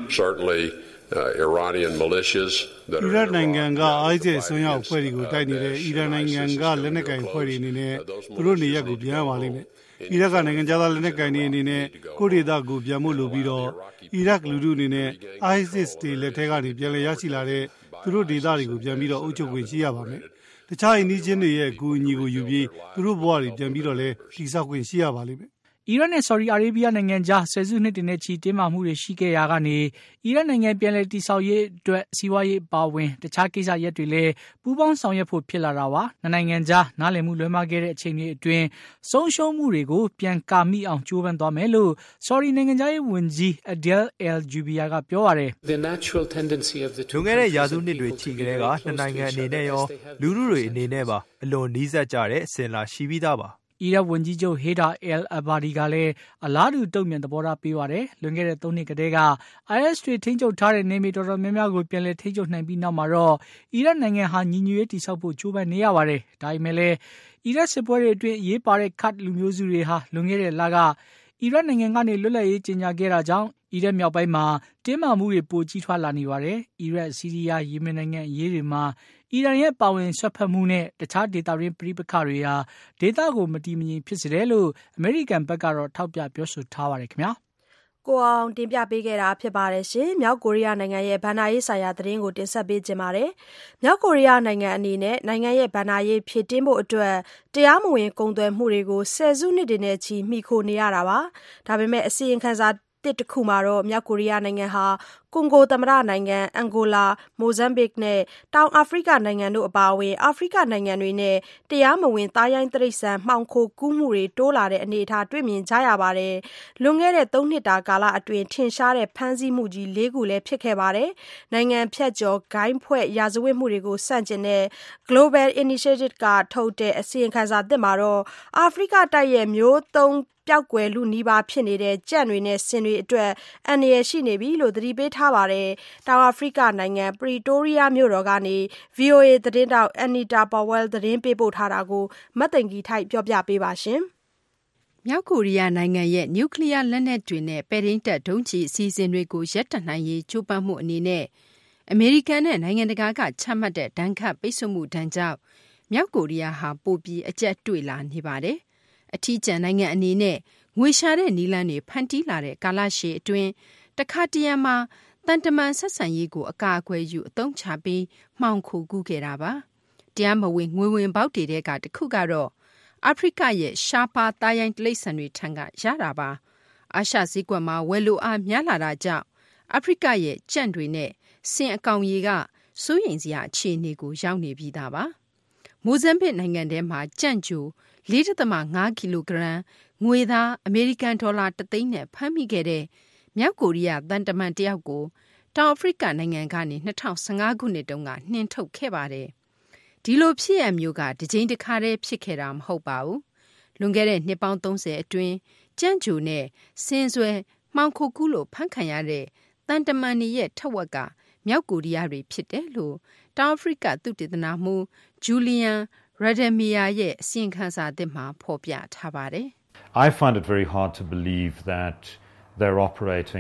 Iranian militias that are အီရန်နိုင်ငံက ISIS ဆွမ်းရောက်အဖွဲ့တွေကိုတိုက်နေတဲ့အီရန်နိုင်ငံကလက်နက်ကိုင်အဖွဲ့တွေအနေနဲ့သူတို့နေရက်ကိုပြန်ရပါလိမ့်မယ်။အီရတ်ကနိုင်ငံခြားသားလက်နက်ကိုင်တွေအနေနဲ့ကိုဒေသကိုပြန်မှုလုပ်ပြီးတော့အီရတ်လူထုအနေနဲ့ ISIS တွေလက်ထက်ကနေပြန်လည်ရရှိလာတဲ့သူတို့ဒေသတွေကိုပြန်ပြီးတော့အုပ်ချုပ်ခွင့်ရှိရပါမယ်။တခြားအိမ်နီးချင်းတွေရဲ့အကူအညီကိုယူပြီးသူတို့ဘဝတွေပြန်ပြီးတော့လည်းတည်ဆောက်ခွင့်ရှိရပါလိမ့်မယ်။အီရတ်နဲ့ဆော်ဒီအာရေဗျနိုင်ငံကြားဆယ်စုနှစ်တင်တဲ့ချီတင်းမာမှုတွေရှိခဲ့ရာကနေအီရတ်နိုင်ငံပြန်လည်တည်ဆောက်ရေးအတွက်စီးပွားရေးပါဝင်တခြားကိစ္စရပ်တွေလည်းပူးပေါင်းဆောင်ရွက်ဖို့ဖြစ်လာတာပါ။နိုင်ငံကြားနားလည်မှုလွဲမှားခဲ့တဲ့အချိန်တွေအတွင်းဆုံးရှုံးမှုတွေကိုပြန်ကာမိအောင်ကြိုးပမ်းသွားမယ်လို့ဆော်ဒီနိုင်ငံသားရေးဝန်ကြီး Adel Al-Jubeir ကပြောပါတယ်။လွန်ခဲ့တဲ့ရာစုနှစ်တွေချီကလေးကနှစ်နိုင်ငံအနေနဲ့ရောလူထုတွေအနေနဲ့ပါအလွန်နီးစပ်ကြတဲ့အစဉ်လာရှိပြီးသားပါအီရတ်ဝန်ကြီးချုပ်ဟေဒါအယ်အဘာဒီကလည်းအလားတူတုံ့ပြန်သဘောထားပေးပါတယ်။လွန်ခဲ့တဲ့3နှစ်ကတည်းက IS တွေထိန်းချုပ်ထားတဲ့နေမြေတော်တော်များများကိုပြန်လည်ထိန်းချုပ်နိုင်ပြီးနောက်မှာတော့အီရတ်နိုင်ငံဟာညီညွတ်ရေးတည်ဆောက်ဖို့ကြိုးပမ်းနေရပါတယ်။ဒါပေမဲ့လည်းအီရတ်စစ်ပွဲတွေအတွင်းရေးပါတဲ့ခတ်လူမျိုးစုတွေဟာလွန်ခဲ့တဲ့လကအီရတ်နိုင်ငံကနေလွတ်လပ်ရေးကြေညာခဲ့တာကြောင့်အီရတ်မြောက်ပိုင်းမှာတင်းမာမှုတွေပိုကြီးထွားလာနေပါတယ်။အီရတ်၊ဆီးရီးယား၊ယီမင်နိုင်ငံအရေးတွေမှာအီရန်ရဲ့ပါဝင်ဆွတ်ဖက်မှုနဲ့တခြားဒေသတွင်းပဋိပက္ခတွေဟာဒေသကိုမတည်မငြိမ်ဖြစ်စေတယ်လို့အမေရိကန်ဘက်ကတော့ထောက်ပြပြောဆိုထားပါတယ်ခင်ဗျာကိုအောင်တင်ပြပေးခဲ့တာဖြစ်ပါတယ်ရှင်မြောက်ကိုရီးယားနိုင်ငံရဲ့ဗန်နာရေးဆိုင်ရာသတင်းကိုတင်ဆက်ပေးခြင်းပါတယ်မြောက်ကိုရီးယားနိုင်ငံအနေနဲ့နိုင်ငံရဲ့ဗန်နာရေးဖြည့်တင်းဖို့အတွက်တရားမဝင်ကုန်သွယ်မှုတွေကိုဆယ်စုနှစ်တွေနဲ့ချီမှီခိုနေရတာပါဒါပေမဲ့အစီရင်ခံစာတစ်ခုမှာတော့မြောက်ကိုရီးယားနိုင်ငံဟာကွန်ဂိုသမ္မတနိုင်ငံအန်ဂိုလာမိုဇမ်ဘစ်နဲ့တောင်အာဖရိကနိုင်ငံတို့အပါအဝင်အာဖရိကနိုင်ငံတွေနဲ့တရားမဝင်သားရိုင်းတိရစ္ဆာန်မှောင်ခိုကူးမှုတွေတိုးလာတဲ့အနေအထားတွေ့မြင်ကြရပါတယ်လွန်ခဲ့တဲ့3နှစ်တာကာလအတွင်းထင်ရှားတဲ့ဖမ်းဆီးမှုကြီး4ခုလည်းဖြစ်ခဲ့ပါတယ်နိုင်ငံဖြတ်ကျော်ဂိုင်းဖွဲ့ရာဇဝတ်မှုတွေကိုစန့်ကျင်တဲ့ Global Initiative ကထုတ်တဲ့အစီရင်ခံစာသစ်မှာတော့အာဖရိကတိုက်ရဲ့မျိုးသုံးပျောက်ကွယ်လူနီးပါးဖြစ်နေတဲ့ကြံ့တွေနဲ့ဆင်တွေအတွက်အန္တရာယ်ရှိနေပြီလို့သတိပေးထားပါတယ်။တောင်အာဖရိကနိုင်ငံပရီတိုးရီးယားမြို့တော်ကနေ VOA သတင်းတောက်အန်နီတာပါဝဲလ်သတင်းပေးပို့ထားတာကိုမတ်သိင်္ဂီထိုက်ပြောပြပေးပါရှင်။မြောက်ကိုရီးယားနိုင်ငံရဲ့နျူကလ িয়ার လက်နက်တွေနဲ့ပဲ့ထိန်းတပ်ဒုံးကျည်အစီအစဉ်တွေကိုရပ်တန့်နိုင်ရေးကြိုးပမ်းမှုအနေနဲ့အမေရိကန်နဲ့နိုင်ငံတကာကချမှတ်တဲ့ဒဏ်ခတ်ပိတ်ဆို့မှုဒဏ်ကြောင့်မြောက်ကိုရီးယားဟာပိုပြီးအကျပ်တွေ့လာနေပါတယ်။အထီးကျန်နိုင်ငံအနေနဲ့ငွေရှာတဲ့နည်းလမ်းတွေဖန်တီးလာတဲ့ကာလရှည်အတွင်းတခါတရံမှာတန်တမန်ဆက်ဆံရေးကိုအကာအကွယ်ယူအသုံးချပြီးမှောင်ခိုကူးခဲ့တာပါတရားမဝင်ငွေဝင်ပေါက်တွေတဲ့ကတခုကတော့အာဖရိကရဲ့ရှားပါးသားရိုင်းတိရစ္ဆာန်တွေထံကရတာပါအာရှဈေးကွက်မှာဝယ်လိုအားများလာတာကြောင့်အာဖရိကရဲ့ကြံ့တွေနဲ့ဆင်အကောင်ကြီးကစိုးရိမ်စရာအခြေအနေကိုရောက်နေပြီးသားပါမိုဇမ်ဘစ်နိုင်ငံထဲမှာကြံ့ကျူ 4.5 ကီလိုဂရမ်ငွေသားအမေရိကန်ဒေါ်လာ3သိန်းနဲ့ဖမ်းမိခဲ့တဲ့မြောက်ကိုရီးယားတန်တမန်တယောက်ကိုတောင်အာဖရိကနိုင်ငံကနေ2015ခုနှစ်တုန်းကနှင်ထုတ်ခဲ့ပါတယ်။ဒီလိုဖြစ်ရမျိုးကတစ်ကြိမ်တစ်ခါတည်းဖြစ်ခဲ့တာမဟုတ်ပါဘူး။လွန်ခဲ့တဲ့နှစ်ပေါင်း30အတွင်းကြံ့ကျူနဲ့ဆင်းဆွဲမှောင်ခိုကူးလို့ဖမ်းခံရတဲ့တန်တမန်တွေရဲ့ထက်ဝက်ကမြောက်ကိုရီးယားတွေဖြစ်တယ်လို့တောင်အာဖရိကသုတေသနမှူးဂျူလီယန် Rademir ရဲ့အစီရင်ခံစာသစ်မှာဖော်ပြထားပါတယ် I find it very hard to believe that they're operating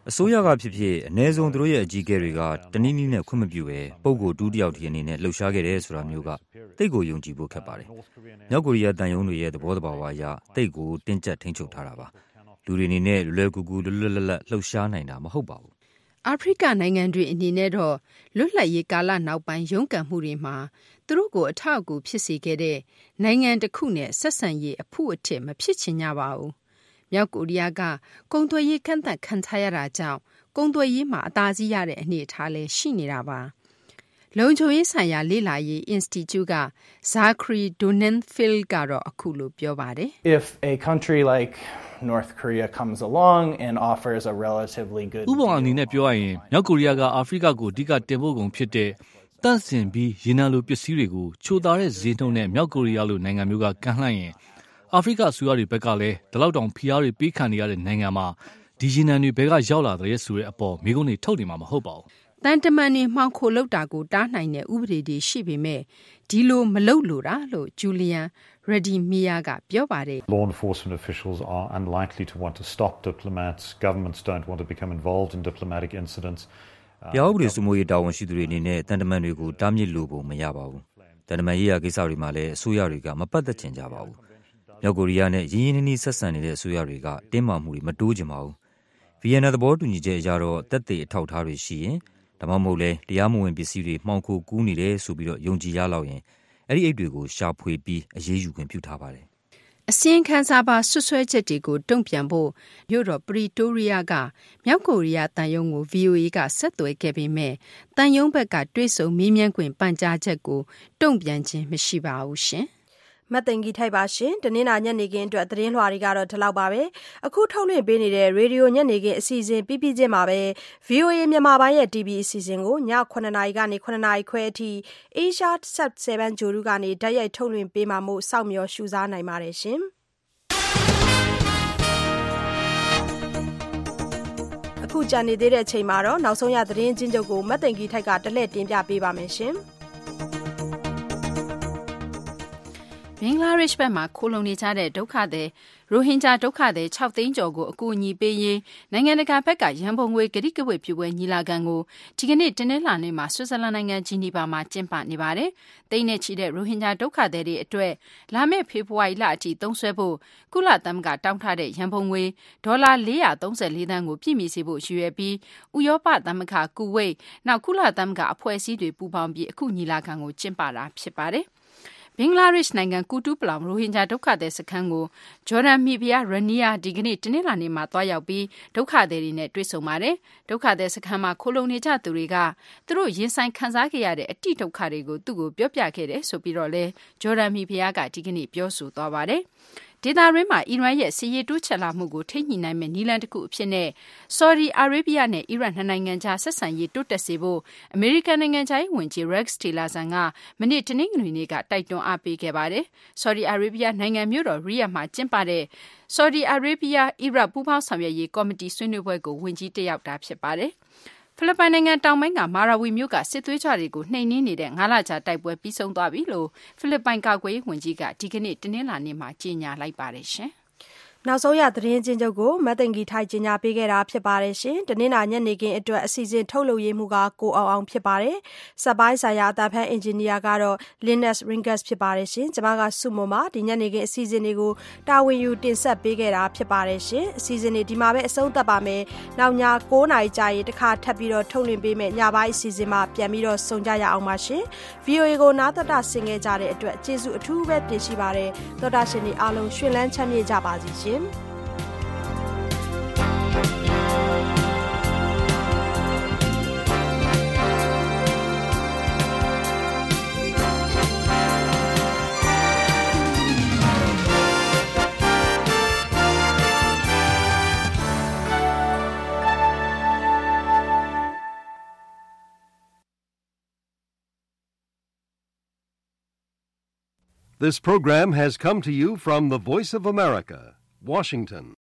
အစိုးရကဖြစ်ဖြစ်အ ਨੇ ဆုံးသူတို့ရဲ့အကြီးအကဲတွေကတနည်းနည်းနဲ့ခွင့်မပြုပဲပုံကိုတူးတယောက်ဒီအနေနဲ့လှုပ်ရှားခဲ့တယ်ဆိုတာမျိုးကတိတ်ကိုယုံကြည်ဖို့ခက်ပါတယ်။မြောက်ကိုရီးယားတန်ယုံတွေရဲ့သဘောတဘာဝအရတိတ်ကိုတင်းကျပ်ထိန်းချုပ်ထားတာပါ။လူတွေအနေနဲ့လွယ်ကူကူလွတ်လွတ်လပ်လပ်လှုပ်ရှားနိုင်တာမဟုတ်ပါဘူး။အာဖရိကနိုင်ငံတွေအနေနဲ့တော့လွတ်လပ်ရေးကာလနောက်ပိုင်းရုန်းကန်မှုတွေမှာသူတို့ကိုအထောက်အကူဖြစ်စေခဲ့တဲ့နိုင်ငံတစ်ခုနဲ့ဆက်ဆံရေးအဖုအထစ်မဖြစ်ချင်ကြပါဘူး။မြောက်ကိုရီးယားကကုန်သွယ်ရေးကန့်သတ်ခံထားရတာကြောင့်ကုန်သွယ်ရေးမှာအသာစီးရတဲ့အနေအထားလည်းရှိနေတာပါ။လုံခြုံရေးဆိုင်ရာလေ့လာရေး Institute က Zachary Donenfeld ကတော့အခုလိုပြောပါတယ်။ If a country like North Korea comes along and offers a relatively good ဥပမာအနေနဲ့ပြောရရင်မြောက်ကိုရီးယားကအာဖရိကကိုအဓိကတင်ပို့ကုန်ဖြစ်တဲ့တန့်စင်ပြီးရေနံလိုပစ္စည်းတွေကိုချိုသားတဲ့ဈေးနှုန်းနဲ့မြောက်ကိုရီးယားလိုနိုင်ငံမျိုးကကန့်လှန့်ရင်အာဖရိကအစိုးရတွေဘက်ကလည်းဒီလောက်တောင်ဖိအားတွေပေးခံနေရတဲ့နိုင်ငံမှာဒီရေနံတွေဘက်ကရောက်လာတဲ့ဆိုတဲ့အပေါ်မိကုန်းတွေထုတ်နေမှာမဟုတ်ပါဘူးတန်တမန်နေမှောင်ခိုလောက်တာကိုတားနိုင်တဲ့ဥပဒေတွေရှိပေမဲ့ဒီလိုမလုပ်လို့တာလို့ဂျူလီယန်ရဒီမီယာကပြောပါတယ် Law enforcement officials are unlikely to want to stop diplomats. Governments don't want to become involved in diplomatic incidents. ပြောင်းလို့စမိုးရေးတာဝန်ရှိသူတွေအနေနဲ့တန်တမန်တွေကိုတားမြစ်လို့ပုံမရပါဘူးတန်တမန်ရေးရာကိစ္စတွေမှာလည်းအစိုးရတွေကမပတ်သက်ချင်ကြပါဘူးမြောက်ကိုရီးယားနဲ့ရင်းရင်းနှီးနှီးဆက်ဆံနေတဲ့အစိုးရတွေကတင်းမာမှုတွေမတိုးချင်ပါဘူးဗီယက်နမ်သဘောတူညီချက်အရတော့တက်သေးအထောက်ထားတွေရှိရင်ဒါမှမဟုတ်လဲတရားမဝင်ပစ္စည်းတွေမှောင်ခိုကူးနေတယ်ဆိုပြီးတော့ယုံကြည်ရလောက်ရင်အဲ့ဒီအိတ်တွေကိုရှာဖွေပြီးအရေးယူခွင့်ပြုထားပါတယ်အစင်းခန်းစားပါဆွဆွဲချက်တွေကိုတုံ့ပြန်ဖို့မြို့တော်ပရီတိုးရီးယားကမြောက်ကိုရီးယားတန်ယုံကို VOA ကဆက်သွယ်ခဲ့ပေမဲ့တန်ယုံဘက်ကတွေးဆုံမေးမြန်းခွင့်ပန်ကြားချက်ကိုတုံ့ပြန်ခြင်းမရှိပါဘူးရှင်မတ်တင်ကြီးထိုက်ပါရှင်တနင်္လာညနေခင်းအတွက်သတင်းလွှာတွေကတော့ဒီလောက်ပါပဲအခုထုတ်လွှင့်ပေးနေတဲ့ရေဒီယိုညနေခင်းအစီအစဉ်ပြီးပြီးချင်းမှာပဲ VOA မြန်မာပိုင်းရဲ့ TV အစီအစဉ်ကိုည9:00 နာရီကနေ9:00 နာရီခွဲအထိ Asia Sat 7 ဂျိုရူကနေဓာတ်ရိုက်ထုတ်လွှင့်ပေးမှာမို့စောင့်မျှော်ရှုစားနိုင်ပါတယ်ရှင်အခုကြာနေသေးတဲ့အချိန်မှာတော့နောက်ဆုံးရသတင်းချင်းချုပ်ကိုမတ်တင်ကြီးထိုက်ကတလှည့်တင်ပြပေးပါမယ်ရှင်ဘင်္ဂလားဒေ့ရှ်ဘက်မှာခိုလုံနေကြတဲ့ဒုက္ခသည်ရိုဟင်ဂျာဒုက္ခသည်6သိန်းကျော်ကိုအကူအညီပေးရေးနိုင်ငံတကာဘက်ကရန်ပုံငွေကတိကဝတ်ပြုပွဲညီလာခံကိုဒီကနေ့တနင်္လာနေ့မှာဆွစ်ဇာလန်နိုင်ငံဂျီနီဗာမှာကျင်းပနေပါတယ်။သိန်းနဲ့ချီတဲ့ရိုဟင်ဂျာဒုက္ခသည်တွေအတွက်လာမယ့်ဖေဖော်ဝါရီလအထိသုံးစွဲဖို့ကုလသမဂ္ဂတောင်းထားတဲ့ရန်ပုံငွေဒေါ်လာ434သန်းကိုပြည့်မီစေဖို့ရည်ရွယ်ပြီးဥရောပသမဂ္ဂကူဝိတ်နောက်ကုလသမဂ္ဂအဖွဲ့အစည်းတွေပူးပေါင်းပြီးအခုညီလာခံကိုကျင်းပတာဖြစ်ပါတယ်။ဘင်္ဂလားဒေ့ရှ်နိုင်ငံကူတူးပလောင်ရိုဟင်ဂျာဒုက္ခသည်စခန်းကိုဂျော်ဒန်မိဖုရားရနီယာဒီကနေ့တနင်္လာနေ့မှာတွားရောက်ပြီးဒုက္ခသည်တွေနဲ့တွေ့ဆုံပါတယ်။ဒုက္ခသည်စခန်းမှာခိုလုံနေကြသူတွေကသူတို့ရင်ဆိုင်ခံစားခဲ့ရတဲ့အတိဒုက္ခတွေကိုသူ့ကိုပြောပြခဲ့တယ်ဆိုပြီးတော့လဲဂျော်ဒန်မိဖုရားကဒီကနေ့ပြောဆိုသွားပါတယ်။ဒေသရင်းမှာအီရန်ရဲ့စီးရီးတိုးချဲ့လာမှုကိုထိန်းညှိနိုင်မဲ့နည်းလမ်းတစ်ခုအဖြစ်နဲ့ဆော်ဒီအာရေဗျနဲ့အီရတ်နှစ်နိုင်ငံကြားဆက်ဆံရေးတိုးတက်စေဖို့အမေရိကန်နိုင်ငံခြားရေးဝန်ကြီး Rex Tillerson ကမနေ့တနင်္ဂနွေနေ့ကတိုက်တွန်းအားပေးခဲ့ပါတယ်။ဆော်ဒီအာရေဗျနိုင်ငံမြို့တော်ရီယာဒ်မှာကျင်းပတဲ့ဆော်ဒီအာရေဗျအီရတ်ပူးပေါင်းဆောင်ရွက်ရေးကော်မတီဆွေးနွေးပွဲကိုဝန်ကြီးတက်ရောက်တာဖြစ်ပါတယ်။ဖိလစ်ပိုင်နိုင်ငံတောင်ပိုင်းကမာရာဝီမြို့ကစစ်သွေးကြွတွေကိုနှိမ်နင်းနေတဲ့9လကြာတိုက်ပွဲပြီးဆုံးသွားပြီလို့ဖိလစ်ပိုင်ကာကွယ်ရေးဝန်ကြီးကဒီကနေ့တနင်္လာနေ့မှာကြေညာလိုက်ပါတယ်ရှင်။နောက်ဆုံးရသတင်းချင်းချုပ်ကိုမတ်တင်ကြီးထိုက်ကြီးညာပေးခဲ့တာဖြစ်ပါတယ်ရှင်တနင်္လာညနေခင်းအတွက်အစီအစဉ်ထုတ်လုပ်ရေးမှုကကိုအောင်ဖြစ်ပါတယ်စက်ပိုင်းဆိုင်ရာအသံဖန်အင်ဂျင်နီယာကတော့ Linus Ringus ဖြစ်ပါတယ်ရှင်ကျွန်မကစုမမဒီညနေခင်းအစီအစဉ်တွေကိုတာဝန်ယူတင်ဆက်ပေးခဲ့တာဖြစ်ပါတယ်ရှင်အစီအစဉ်တွေဒီမှာပဲအဆုံးသတ်ပါမယ်နောက်ည9:00နာရီကြာရင်တစ်ခါထပ်ပြီးတော့ထုတ်လွှင့်ပေးမယ်ညပိုင်းအစီအစဉ်မှာပြန်ပြီးတော့ဆုံကြရအောင်ပါရှင် VOA ကိုနားတော်တာဆင်ခဲ့ကြတဲ့အတွက်ကျေးဇူးအထူးပဲတင်ရှိပါတယ်တော်တာရှင်တွေအားလုံးရှင်လန်းချမ်းမြေ့ကြပါစေရှင် This program has come to you from the Voice of America, Washington.